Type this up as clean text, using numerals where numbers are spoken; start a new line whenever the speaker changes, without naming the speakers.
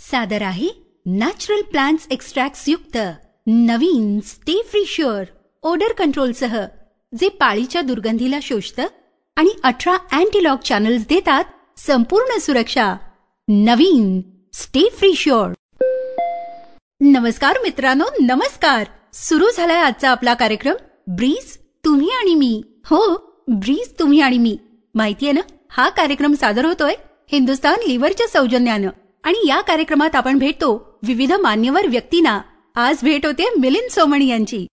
सादर आहे natural plants extracts युक्त नवीन Stayfree sure odour control सह, जे पाळीच्या दुर्गंधीला शोषतं आणि 18 अँटी-लॉक चॅनल्स देतात संपूर्ण सुरक्षा. नवीन स्टे फ्री शुअर. नमस्कार मित्रांनो, नमस्कार. सुरू झालाय आजचा आपला कार्यक्रम ब्रीज तुम्ही आणि मी. हो, ब्रीज तुम्ही आणि मी. माहितीये ना, हा कार्यक्रम सादर होतोय हिंदुस्तान लिव्हरच्या सौजन्यानं आणि या कार्यक्रमात आपण भेटतो विविध मान्यवर व्यक्तींना. आज भेट होते मिलिंद सोमणी यांची.